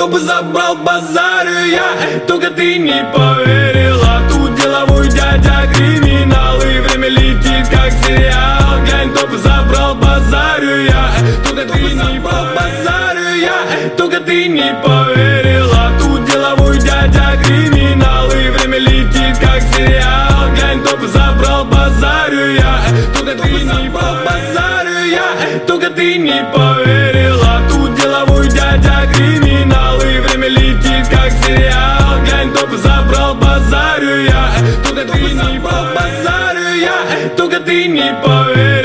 бы забрал, базарю я. Только ты не поверила. Тут деловой дядя криминал, и время летит как сериал. Глянь, кто бы забрал, базарю я. Только ты не поверила, базарю я. Только ты не поверила. Тут деловой дядя криминал, и время летит как сериал. Глянь, кто бы забрал, базарю я. Только ты не поверила, базарю я. Только ты не поверила. Тут деловой дядя криминал, и время летит как сериал. Глянь, кто бы забрал, базарю я. Только ты не поверила, базарю я. Только ты не поверила.